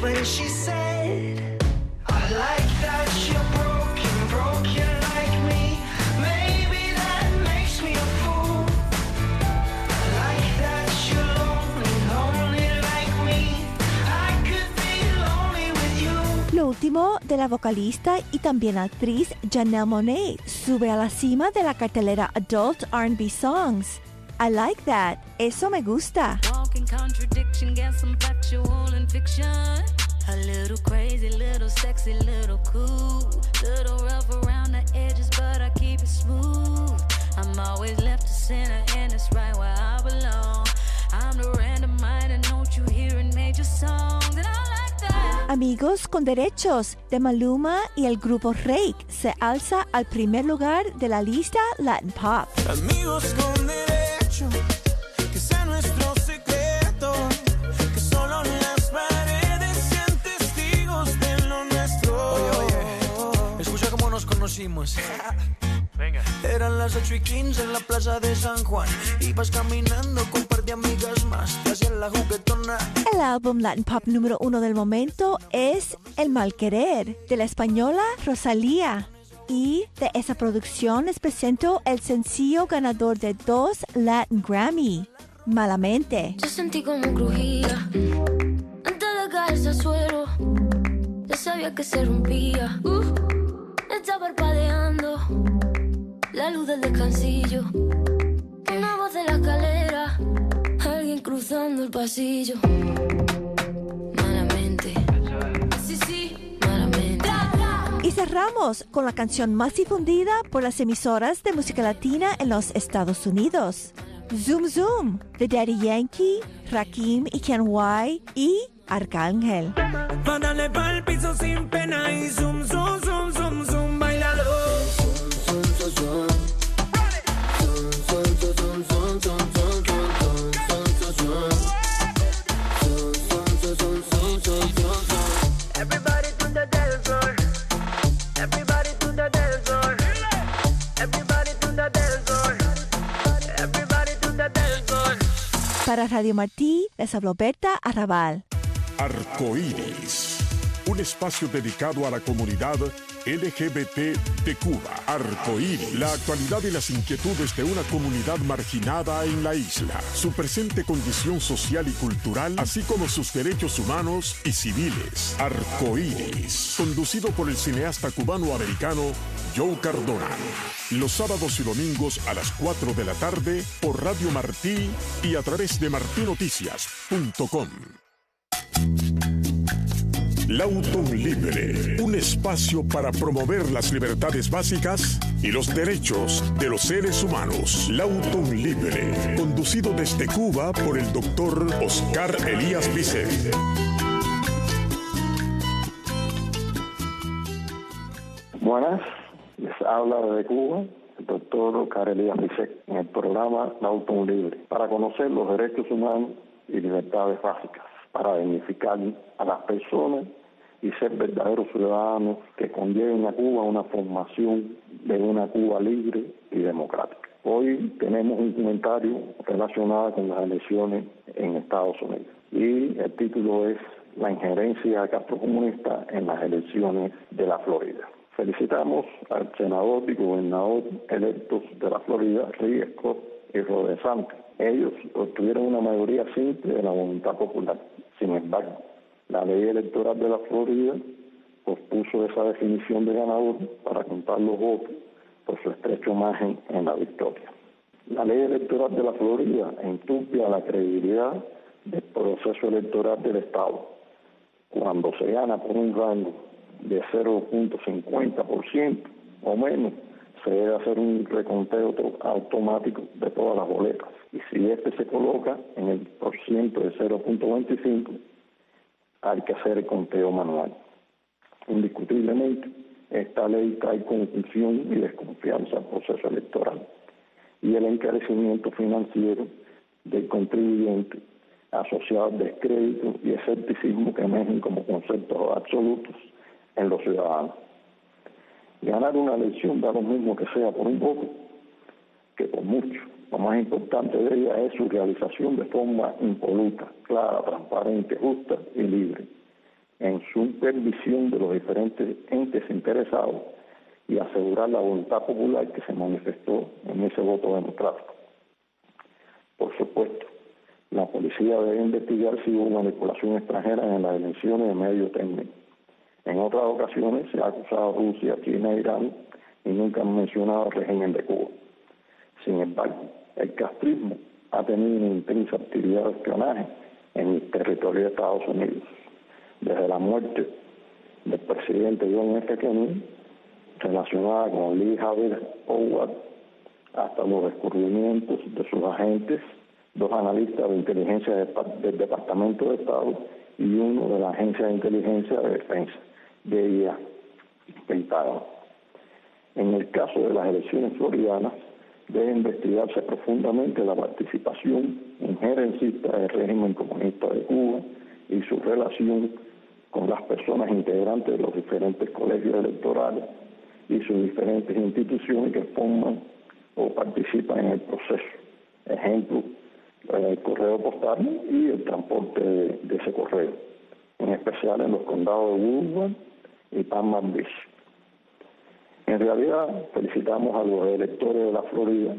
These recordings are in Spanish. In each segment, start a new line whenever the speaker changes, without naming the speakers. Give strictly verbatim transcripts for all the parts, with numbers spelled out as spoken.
when she said, I like that you're broken, broken like me. Maybe that makes me a fool. I like that you're lonely, lonely like me. I could be lonely with you.
Lo último de la vocalista y también actriz Janelle Monáe sube a la cima de la cartelera Adult R and B Songs. I like that. Eso me gusta.
Walking contradiction, got some factual and fiction. A little crazy, little sexy, little cool. Little rough around the edges, but I keep it smooth. I'm always left to center, and it's right where I belong. I'm the random minded note you hear in major songs, and I like that.
Amigos con Derechos de Maluma y el grupo Rake se alza al primer lugar de la lista Latin Pop.
Amigos con derecho, que sea nuestro secreto, que solo las paredes sean testigos de lo nuestro.
Oye, oye, escucha cómo nos conocimos.
Venga.
Eran las ocho y quince en la plaza de San Juan. Ibas caminando con un par de amigas más, te hacían la juguetona.
El álbum Latin Pop número uno del momento es El Mal Querer, de la española Rosalía. Y de esa producción les presento el sencillo ganador de dos Latin Grammy, Malamente.
Yo sentí como crujía antes de caerse al suelo. Ya sabía que se rompía. Uh, está parpadeando la luz del descansillo. Una voz de la escalera, alguien cruzando el pasillo. Malamente. Sí, sí, malamente.
Y cerramos con la canción más difundida por las emisoras de música latina en los Estados Unidos. Zoom Zoom, de Daddy Yankee, Rakim y Ken Y y Arcángel.
Va, dale pa'l piso sin pena y zoom, zoom, zoom, zoom, zoom, bailalo. Zoom, zoom, zoom, zoom. Zoom, zoom, zoom, zoom, zoom, zoom, zoom, zoom, zoom, zoom. Zoom, zoom, zoom, zoom, zoom, zoom, zoom. Everybody to the dance floor. Everybody to the dance floor. Everybody to the dance floor. Everybody to the dance floor.
Para Radio Martí, les habló Berta Arrabal.
Arcoíris, un espacio dedicado a la comunidad L G B T de Cuba. Arcoíris, la actualidad y las inquietudes de una comunidad marginada en la isla, su presente condición social y cultural, así como sus derechos humanos y civiles. Arcoíris, conducido por el cineasta cubano-americano Joe Cardona. Los sábados y domingos a las cuatro de la tarde por Radio Martí y a través de martí noticias punto com. Lautun Libre, un espacio para promover las libertades básicas y los derechos de los seres humanos. Lautun Libre, conducido desde Cuba por el doctor Oscar Elías Vicente.
Buenas, les habla desde Cuba el doctor Oscar Elías Vicente en el programa Lautun Libre, para conocer los derechos humanos y libertades básicas, para dignificar a las personas y ser verdaderos ciudadanos que conlleven a Cuba una formación de una Cuba libre y democrática. Hoy tenemos un comentario relacionado con las elecciones en Estados Unidos y el título es La injerencia castrocomunista en las elecciones de la Florida. Felicitamos al senador y gobernador electos de la Florida, Rick Scott y Ron DeSantis. Ellos obtuvieron una mayoría simple de la voluntad popular. Sin embargo, la ley electoral de la Florida pospuso esa definición de ganador para contar los votos por su estrecho margen en la victoria. La ley electoral de la Florida enturbia la credibilidad del proceso electoral del Estado. Cuando se gana por un rango de cero punto cincuenta por ciento o menos, se debe hacer un reconteo automático de todas las boletas. Y si este se coloca en el porciento de cero punto veinticinco, hay que hacer el conteo manual. Indiscutiblemente, esta ley trae confusión y desconfianza al proceso electoral y el encarecimiento financiero del contribuyente, asociado al descrédito y escepticismo que emergen como conceptos absolutos en los ciudadanos. Ganar una elección da lo mismo que sea por un voto que por mucho. Lo más importante de ella es su realización de forma impoluta, clara, transparente, justa y libre. en supervisión de los diferentes entes interesados y asegurar la voluntad popular que se manifestó en ese voto democrático. Por supuesto, la policía debe investigar si hubo manipulación extranjera en las elecciones de medio término. En otras ocasiones se ha acusado a Rusia, China e Irán y nunca han mencionado el régimen de Cuba. Sin embargo, el castrismo ha tenido una intensa actividad de espionaje en el territorio de Estados Unidos. Desde la muerte del presidente John F. Kennedy, relacionada con Lee Harvey Oswald, hasta los descubrimientos de sus agentes, dos analistas de inteligencia del Departamento de Estado y uno de la Agencia de Inteligencia de Defensa, D I A, Pentágono. En el caso de las elecciones floridanas, debe investigarse profundamente la participación injerencista del régimen comunista de Cuba y su relación con las personas integrantes de los diferentes colegios electorales y sus diferentes instituciones que forman o participan en el proceso. Ejemplo, el correo postal y el transporte de, de ese correo, en especial en los condados de Woodward y Palm Beach. En realidad, felicitamos a los electores de la Florida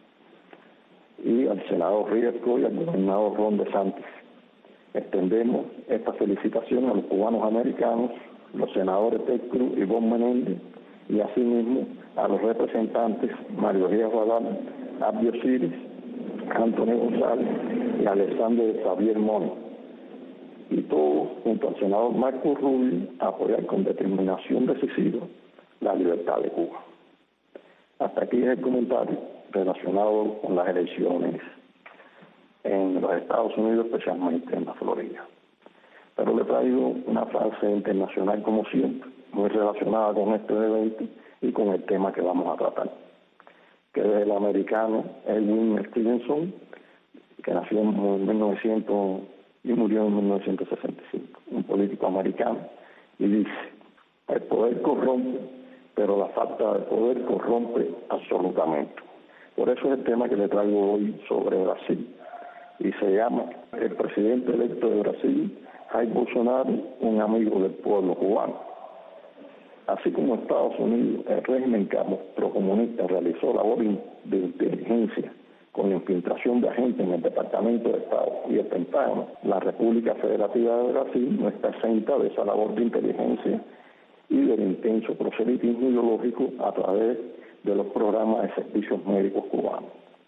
y al senador Riesco y al gobernador Ron DeSantis. Extendemos esta felicitación a los cubanos americanos, los senadores Ted Cruz y Bob Menéndez, y asimismo a los representantes Mario Díaz Balán, Abdio Ciris, Antonio González y Alexander Xavier Mono. Y todos, junto al senador Marco Rubio, apoyar con determinación decisiva la libertad de Cuba. Hasta aquí el comentario relacionado con las elecciones en los Estados Unidos, especialmente en la Florida. Pero le traigo una frase internacional, como siempre, muy relacionada con este evento y con el tema que vamos a tratar, que es el americano Edwin Stevenson, que nació en mil novecientos y murió en mil novecientos sesenta y cinco, un político americano, y dice: el poder corrompe, pero la falta de poder corrompe absolutamente. Por eso es el tema que le traigo hoy sobre Brasil, y se llama el presidente electo de Brasil, Jair Bolsonaro, un amigo del pueblo cubano. Así como Estados Unidos, el régimen procomunista realizó labor de inteligencia con la infiltración de agentes en el Departamento de Estado y el Pentágono, la República Federativa de Brasil no está exenta de esa labor de inteligencia y del intenso proselitismo ideológico a través de los programas de servicios médicos cubanos.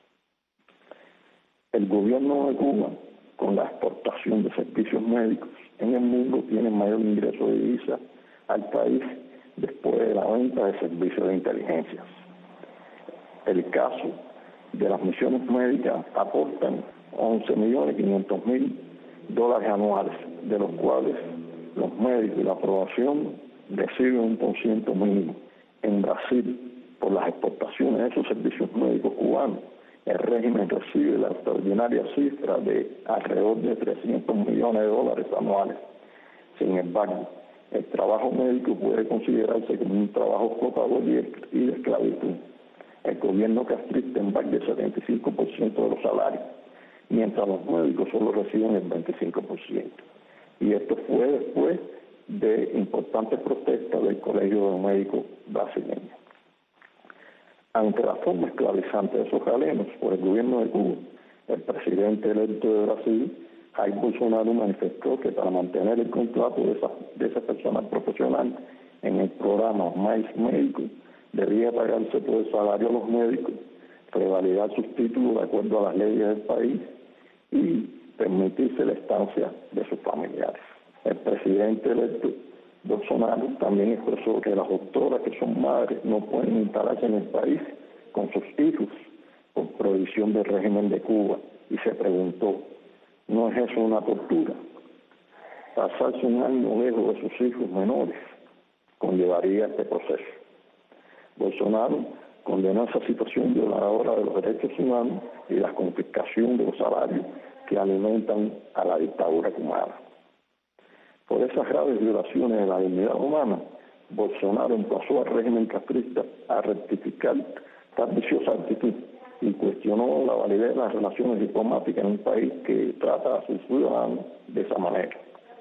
El gobierno de Cuba, con la exportación de servicios médicos en el mundo, tiene mayor ingreso de divisas al país después de la venta de servicios de inteligencia. El caso de las misiones médicas aportan once millones quinientos mil dólares anuales, de los cuales los médicos y la aprobación reciben un por ciento mínimo. En Brasil, por las exportaciones de esos servicios médicos cubanos, el régimen recibe la extraordinaria cifra de alrededor de trescientos millones de dólares anuales. Sin embargo, el trabajo médico puede considerarse como un trabajo explotador y de esclavitud. El gobierno castrista embarga el setenta y cinco por ciento de los salarios, mientras los médicos solo reciben el veinticinco por ciento. Y esto fue después de importantes protestas del Colegio de Médicos brasileño. Ante la forma esclavizante de esos galenos por el gobierno de Cuba, el presidente electo de Brasil, Jair Bolsonaro, manifestó que para mantener el contrato de esa, de esa persona profesional en el programa Mais Médico, debía pagarse todo el salario a los médicos, revalidar sus títulos de acuerdo a las leyes del país y permitirse la estancia de sus familiares. El presidente electo Bolsonaro también expresó que las doctoras que son madres no pueden instalarse en el país con sus hijos por prohibición del régimen de Cuba, y se preguntó: ¿no es eso una tortura? Pasarse un año lejos de sus hijos menores conllevaría este proceso. Bolsonaro condenó esa situación violadora de los derechos humanos y la confiscación de los salarios que alimentan a la dictadura cubana. Por esas graves violaciones de la dignidad humana, Bolsonaro emplazó al régimen castrista a rectificar tal viciosa actitud y cuestionó la validez de las relaciones diplomáticas en un país que trata a sus ciudadanos de esa manera.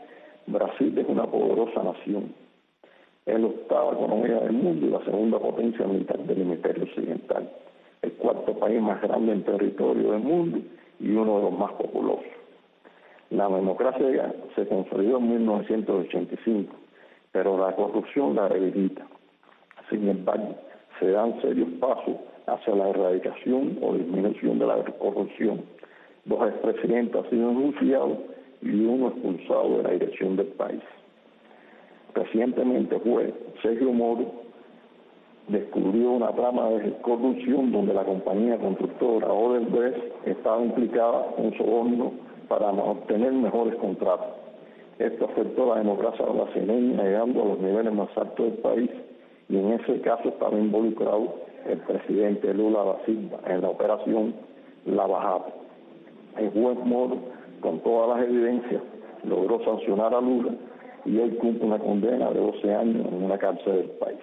Brasil es una poderosa nación. Es la octava economía del mundo y la segunda potencia militar del hemisferio occidental. El cuarto país más grande en territorio del mundo y uno de los más populosos. La democracia se consolidó en mil novecientos ochenta y cinco, pero la corrupción la debilita. Sin embargo, se dan serios pasos hacia la erradicación o disminución de la corrupción. Dos expresidentes han sido denunciados y uno expulsado de la dirección del país. Recientemente fue Sergio Moro, descubrió una trama de corrupción donde la compañía constructora Odebrecht estaba implicada en soborno para obtener mejores contratos. Esto afectó a la democracia brasileña, llegando a los niveles más altos del país, y en ese caso estaba involucrado el presidente Lula da Silva en la operación Lava Jato. El juez Moro, con todas las evidencias, logró sancionar a Lula y hoy cumple una condena de doce años en una cárcel del país.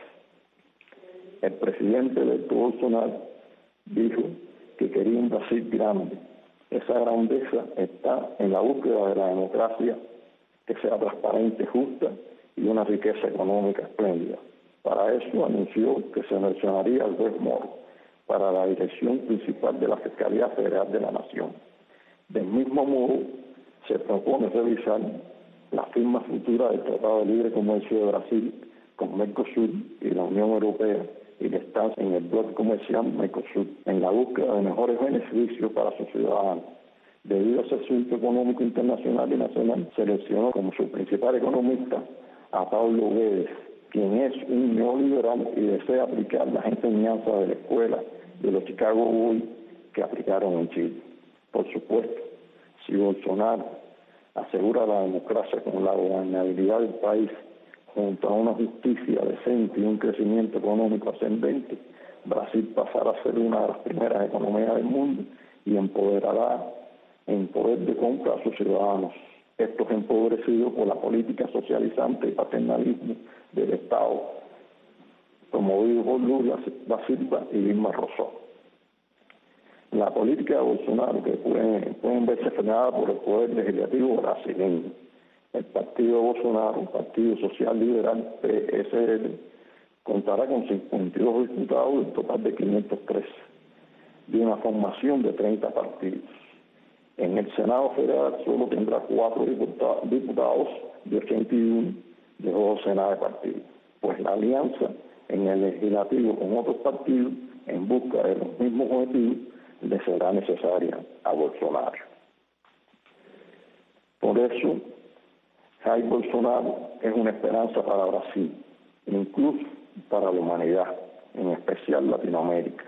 El presidente electo Bolsonaro dijo que quería un Brasil grande. Esa grandeza está en la búsqueda de la democracia que sea transparente, justa y una riqueza económica espléndida. Para eso anunció que se mencionaría al juez Moro para la dirección principal de la Fiscalía Federal de la Nación. Del mismo modo, se propone revisar la firma futura del Tratado de Libre Comercio de Brasil con Mercosur y la Unión Europea y la estancia en el bloque comercial Mercosur en la búsqueda de mejores beneficios para sus ciudadanos. Debido a ese asunto económico internacional y nacional, seleccionó como su principal economista a Paulo Guedes, quien es un neoliberal y desea aplicar las enseñanzas de la escuela de los Chicago Boys que aplicaron en Chile. Por supuesto, si Bolsonaro asegura la democracia con la gobernabilidad del país junto a una justicia decente y un crecimiento económico ascendente, Brasil pasará a ser una de las primeras economías del mundo y empoderará en poder de compra a sus ciudadanos. Esto es empobrecido por la política socializante y paternalismo del Estado, promovido por Lula da Silva y Dilma Rousseff. La política de Bolsonaro, que pueden, pueden verse frenada por el poder legislativo brasileño. El partido de Bolsonaro, el Partido Social Liberal, P S L, contará con cincuenta y dos diputados en total de quinientos trece, de una formación de treinta partidos. En el Senado Federal solo tendrá cuatro diputados, diputados de ochenta y uno de dos docenas de partidos, pues la alianza en el legislativo con otros partidos en busca de los mismos objetivos le será necesaria a Bolsonaro. Por eso, Jair Bolsonaro es una esperanza para Brasil, incluso para la humanidad, en especial Latinoamérica.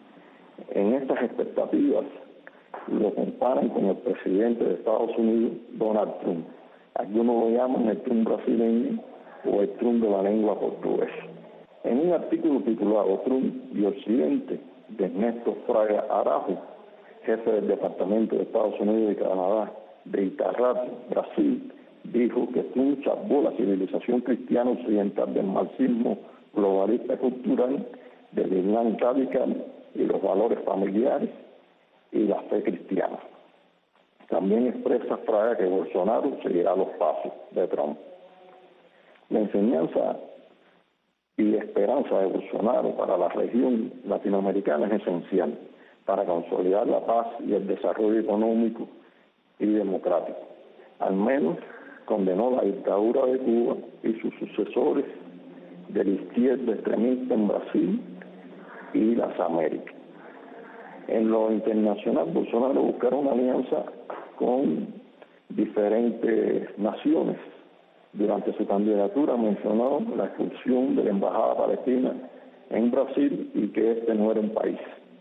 En estas expectativas lo comparan con el presidente de Estados Unidos, Donald Trump. Algunos lo llaman el Trump brasileño o el Trump de la lengua portuguesa. En un artículo titulado Trump y Occidente, de Ernesto Fraga Araujo, jefe del Departamento de Estados Unidos y Canadá de Itarrate, Brasil, dijo que Trump salvó la civilización cristiana occidental del marxismo globalista cultural, del Islam radical y los valores familiares y la fe cristiana. También expresa Fraga que Bolsonaro seguirá los pasos de Trump. La enseñanza y la esperanza de Bolsonaro para la región latinoamericana es esencial para consolidar la paz y el desarrollo económico y democrático. Al menos condenó la dictadura de Cuba y sus sucesores de la izquierda extremista en Brasil y las Américas. En lo internacional, Bolsonaro buscará una alianza con diferentes naciones. Durante su candidatura mencionó la expulsión de la embajada palestina en Brasil y que este no era un país.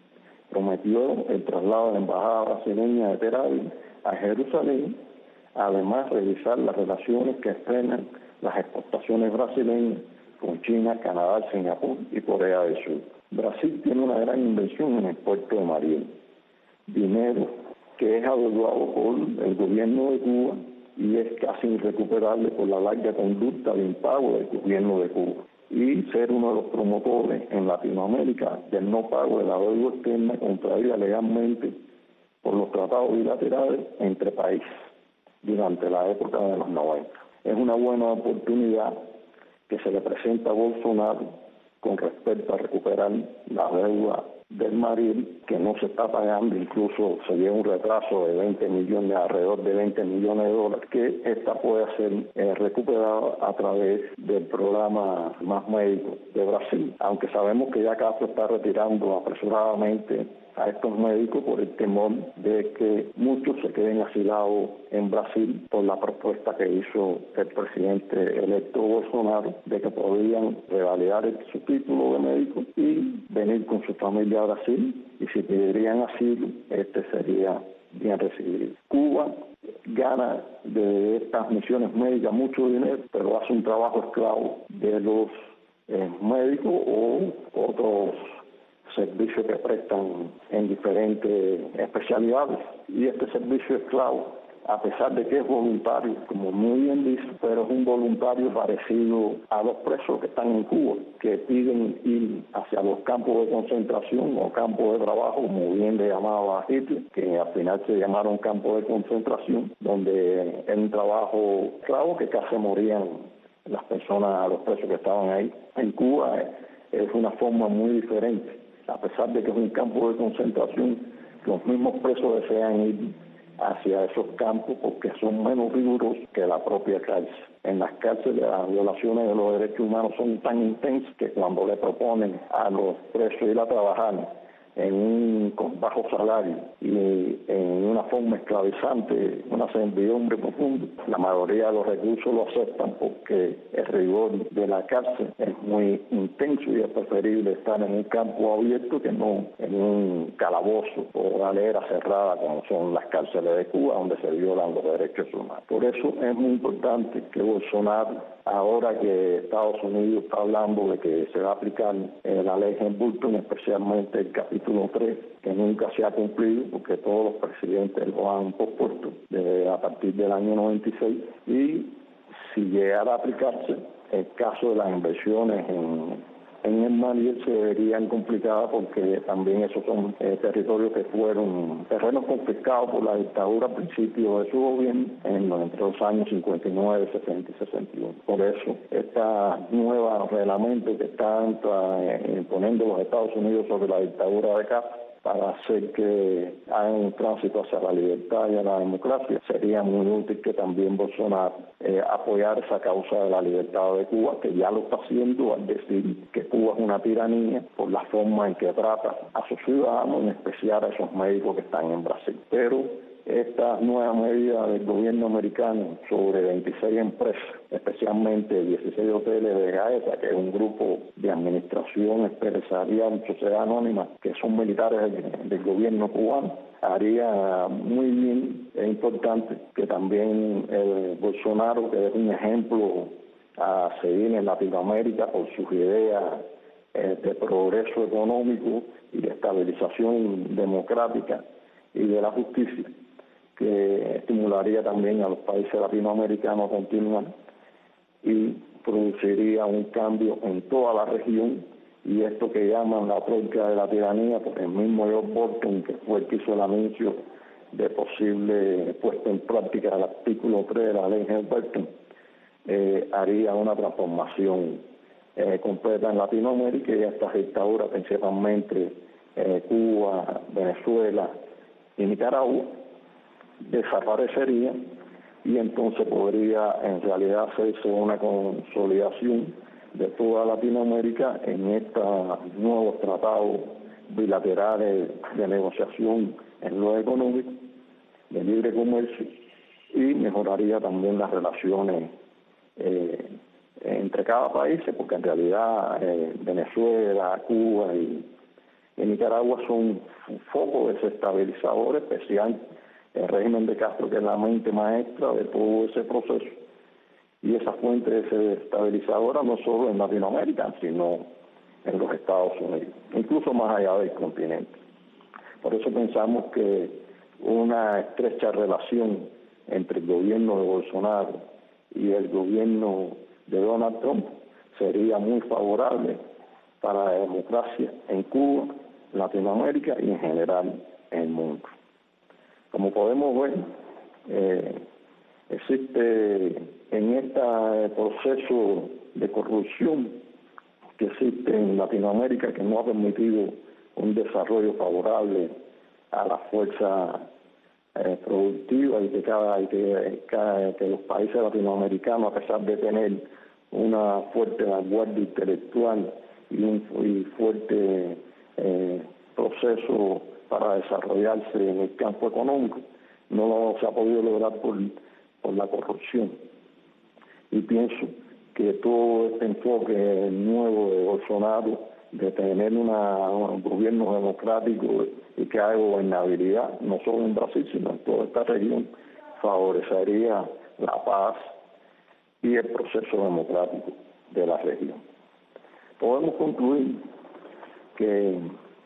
Prometió el traslado de la embajada brasileña de Tel Aviv a Jerusalén, además revisar las relaciones que frenan las exportaciones brasileñas con China, Canadá, Singapur y Corea del Sur. Brasil tiene una gran inversión en el puerto de Mariel, dinero que es adeudado por el gobierno de Cuba y es casi irrecuperable por la larga conducta de impago del gobierno de Cuba, y ser uno de los promotores en Latinoamérica del no pago de la deuda externa contraída legalmente por los tratados bilaterales entre países durante la época de los noventa. Es una buena oportunidad que se le presenta a Bolsonaro con respecto a recuperar la deuda del Mariel, que no se está pagando, incluso se lleva un retraso de veinte millones, alrededor de veinte millones de dólares, que esta puede ser eh, recuperada a través del programa Más Médicos de Brasil, aunque sabemos que ya Castro está retirando apresuradamente a estos médicos por el temor de que muchos se queden asilados en Brasil por la propuesta que hizo el presidente electo Bolsonaro de que podían revalidar su título de médico y venir con su familia a Brasil, y si pedirían asilo, este sería bien recibido. Cuba gana de estas misiones médicas mucho dinero, pero hace un trabajo esclavo de los eh, médicos o otros servicios que prestan en diferentes especialidades, y este servicio esclavo, a pesar de que es voluntario, como muy bien dice, pero es un voluntario parecido a los presos que están en Cuba, que piden ir hacia los campos de concentración o campos de trabajo, como bien le llamaba Hitler, que al final se llamaron campos de concentración, donde es un trabajo esclavo que casi morían las personas, los presos que estaban ahí. En Cuba es una forma muy diferente. A pesar de que es un campo de concentración, los mismos presos desean ir hacia esos campos porque son menos rigurosos que la propia cárcel. En las cárceles las violaciones de los derechos humanos son tan intensas que cuando le proponen a los presos ir a trabajar en un con bajo salario y en una forma esclavizante, una servidumbre profunda, la mayoría de los reclusos lo aceptan porque el rigor de la cárcel es muy intenso y es preferible estar en un campo abierto que no en un calabozo o galera cerrada como son las cárceles de Cuba, donde se violan los derechos humanos. Por eso es muy importante que Bolsonaro, ahora que Estados Unidos está hablando de que se va a aplicar eh, la ley Helms-Burton, especialmente el capítulo tres, que nunca se ha cumplido porque todos los presidentes lo han pospuesto desde a partir del año noventa y seis, y si llegara a aplicarse, el caso de las inversiones en en el Mariel se verían complicadas porque también esos son eh, territorios que fueron terrenos confiscados por la dictadura a principios de su gobierno en, entre los años cincuenta y nueve, sesenta y sesenta y uno. Por eso, este nuevo reglamento que están eh, imponiendo los Estados Unidos sobre la dictadura de Castro para hacer que hagan un tránsito hacia la libertad y a la democracia, sería muy útil que también Bolsonaro eh, apoyara esa causa de la libertad de Cuba, que ya lo está haciendo al decir que Cuba es una tiranía por la forma en que trata a sus ciudadanos, en especial a esos médicos que están en Brasil. Pero esta nueva medida del gobierno americano sobre veintiséis empresas, especialmente dieciséis hoteles de Gaeta, que es un grupo de administración empresarial, sociedad anónima, que son militares del, del gobierno cubano, haría muy bien. Es importante que también el Bolsonaro, que es un ejemplo a seguir en Latinoamérica por sus ideas eh, de progreso económico y de estabilización democrática y de la justicia, que estimularía también a los países latinoamericanos a continuar y produciría un cambio en toda la región, y esto que llaman la troika de la tiranía, por el mismo George Bolton, que fue el que hizo el anuncio de posible puesta en práctica del artículo tres de la ley Helms-Burton, eh, haría una transformación eh, completa en Latinoamérica, y estas dictaduras, principalmente eh, Cuba, Venezuela y Nicaragua, desaparecería, y entonces podría en realidad hacerse una consolidación de toda Latinoamérica en estos nuevos tratados bilaterales de negociación en lo económico, de libre comercio, y mejoraría también las relaciones eh, entre cada país, porque en realidad eh, Venezuela, Cuba y, y Nicaragua son un foco desestabilizador especial. El régimen de Castro, que es la mente maestra de todo ese proceso, y esa fuente desestabilizadora no solo en Latinoamérica, sino en los Estados Unidos, incluso más allá del continente. Por eso pensamos que una estrecha relación entre el gobierno de Bolsonaro y el gobierno de Donald Trump sería muy favorable para la democracia en Cuba, Latinoamérica y en general en el mundo. Como podemos ver, eh, Existe en este proceso de corrupción que existe en Latinoamérica, que no ha permitido un desarrollo favorable a la fuerza eh, productiva, y que, cada, y que, cada, que los países latinoamericanos, a pesar de tener una fuerte vanguardia intelectual y un y fuerte eh, proceso para desarrollarse en el campo económico, no lo se ha podido lograr por, por la corrupción. Y pienso que todo este enfoque nuevo de Bolsonaro, de tener una, un gobierno democrático y que haya gobernabilidad, no solo en Brasil, sino en toda esta región, favorecería la paz y el proceso democrático de la región. Podemos concluir que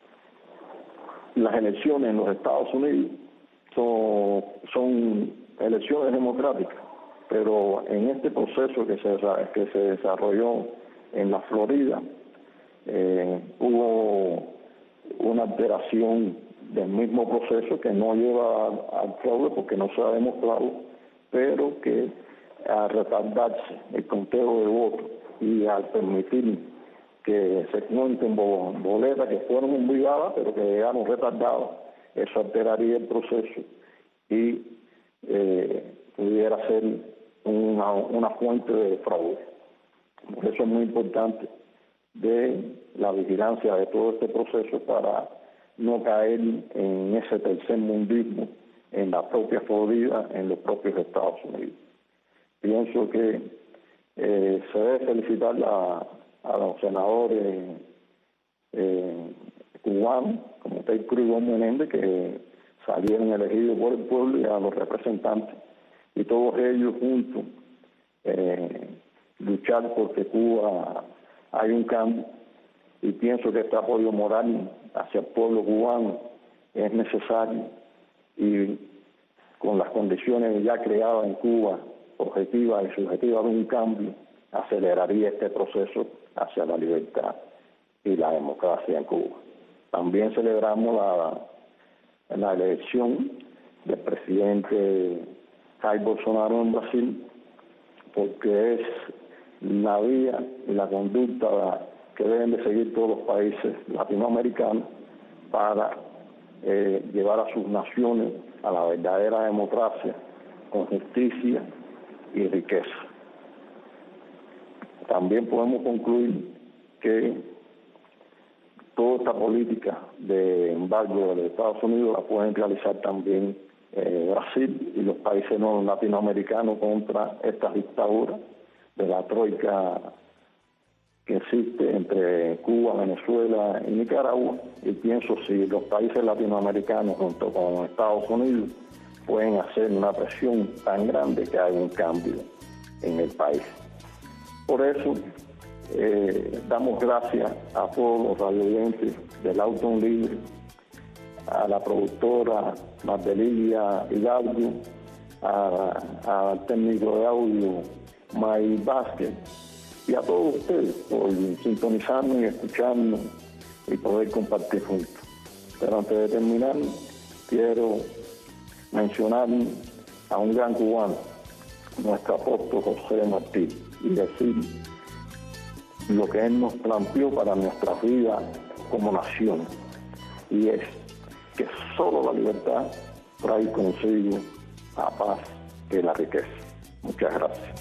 las elecciones en los Estados Unidos son, son elecciones democráticas, pero en este proceso que se, que se desarrolló en la Florida, eh, hubo una alteración del mismo proceso que no lleva al fraude porque no se ha demostrado, pero que al retardarse el conteo de votos y al permitir que se cuenten boletas que fueron enviadas pero que llegaron retardadas, eso alteraría el proceso y eh, pudiera ser una, una fuente de fraude. Por eso es muy importante de la vigilancia de todo este proceso para no caer en ese tercer mundismo en la propia Florida, en los propios Estados Unidos. Pienso que eh, se debe felicitar a, a los senadores eh, cubanos, como Ted Cruz y Juan Menéndez, que salieron elegidos por el pueblo, y a los representantes, y todos ellos juntos eh, luchar porque Cuba hay un cambio, y pienso que este apoyo moral hacia el pueblo cubano es necesario, y con las condiciones ya creadas en Cuba, objetivas y subjetivas de un cambio, aceleraría este proceso hacia la libertad y la democracia en Cuba. También celebramos la, la elección del presidente Jair Bolsonaro en Brasil, porque es la vía y la conducta que deben de seguir todos los países latinoamericanos para eh, llevar a sus naciones a la verdadera democracia con justicia y riqueza. También podemos concluir que toda esta política de embargo de los Estados Unidos la pueden realizar también eh, Brasil y los países no latinoamericanos contra estas dictaduras de la troika que existe entre Cuba, Venezuela y Nicaragua, y pienso si los países latinoamericanos junto con Estados Unidos pueden hacer una presión tan grande que haya un cambio en el país. Por eso eh, damos gracias a todos los radioyentes del Auto Libre, a la productora Mardelilia Hidalgo, al técnico de audio May Vázquez, y a todos ustedes por sintonizarnos y escucharnos y poder compartir juntos. Pero antes de terminar, quiero mencionar a un gran cubano, nuestro apóstol José Martí, y decir lo que él nos planteó para nuestra vida como nación, y es que solo la libertad trae consigo la paz y la riqueza. Muchas gracias.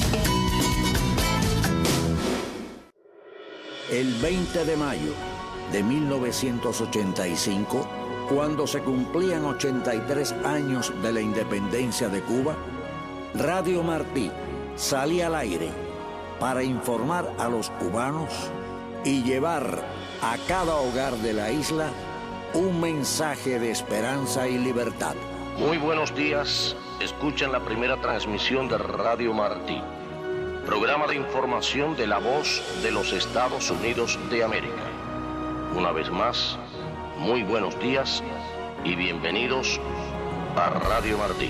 El veinte de mayo de mil novecientos ochenta y cinco, cuando se cumplían ochenta y tres años de la independencia de Cuba, Radio Martí salía al aire para informar a los cubanos y llevar a cada hogar de la isla un mensaje de esperanza y libertad.
Muy buenos días, escuchan la primera transmisión de Radio Martí, programa de información de la voz de los Estados Unidos de América. Una vez más, muy buenos días y bienvenidos a Radio Martí.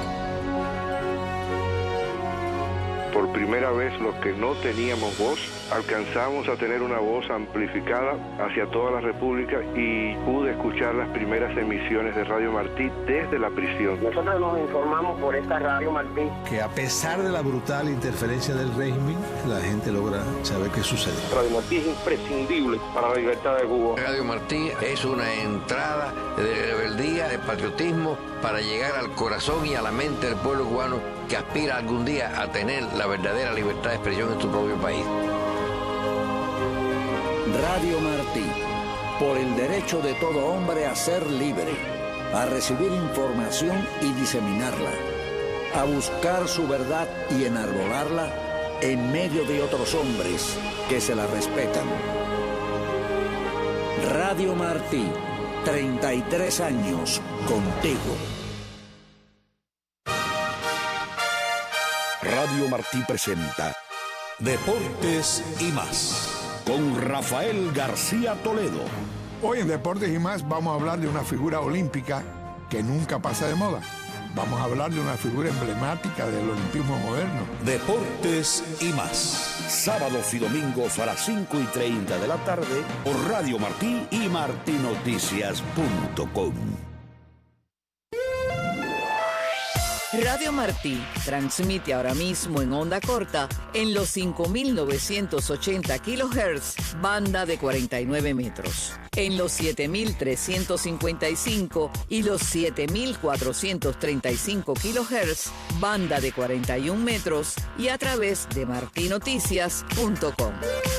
Por primera vez, los que no teníamos voz, alcanzamos a tener una voz amplificada hacia toda la República y pude escuchar las primeras emisiones de Radio Martí desde la prisión.
Nosotros nos informamos por esta Radio Martí.
Que a pesar de la brutal interferencia del régimen, la gente logra saber qué sucede.
Radio Martí es imprescindible para la libertad de Cuba.
Radio Martí es una entrada de rebeldía, de patriotismo, para llegar al corazón y a la mente del pueblo cubano que aspira algún día a tener la verdadera libertad de expresión en su propio país.
Radio Martí, por el derecho de todo hombre a ser libre, a recibir información y diseminarla, a buscar su verdad y enarbolarla en medio de otros hombres que se la respetan. Radio Martí, treinta y tres años contigo.
Radio Martí presenta Deportes y Más, con Rafael García Toledo.
Hoy en Deportes y Más vamos a hablar de una figura olímpica que nunca pasa de moda. Vamos a hablar de una figura emblemática del olimpismo moderno.
Deportes y Más, sábados y domingos a las cinco y treinta de la tarde por Radio Martí y martinoticias punto com.
Radio Martí transmite ahora mismo en onda corta en los cinco mil novecientos ochenta kilohertz, banda de cuarenta y nueve metros, en los siete mil trescientos cincuenta y cinco y los siete mil cuatrocientos treinta y cinco kilohertz, banda de cuarenta y un metros, y a través de martinoticias punto com.